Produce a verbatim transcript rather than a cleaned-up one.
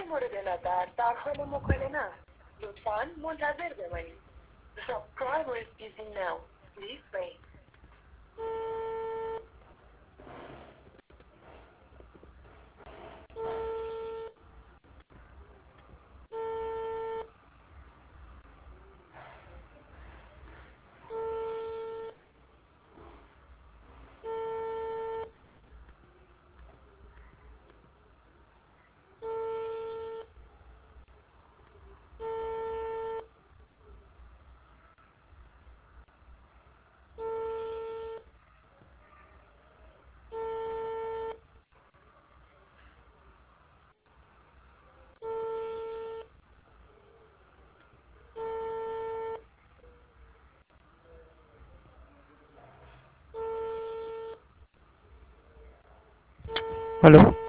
modernidad trajo la Mocolena. Luzon, Montazer Germany. The subscriber is busy now. Please wait. Hello.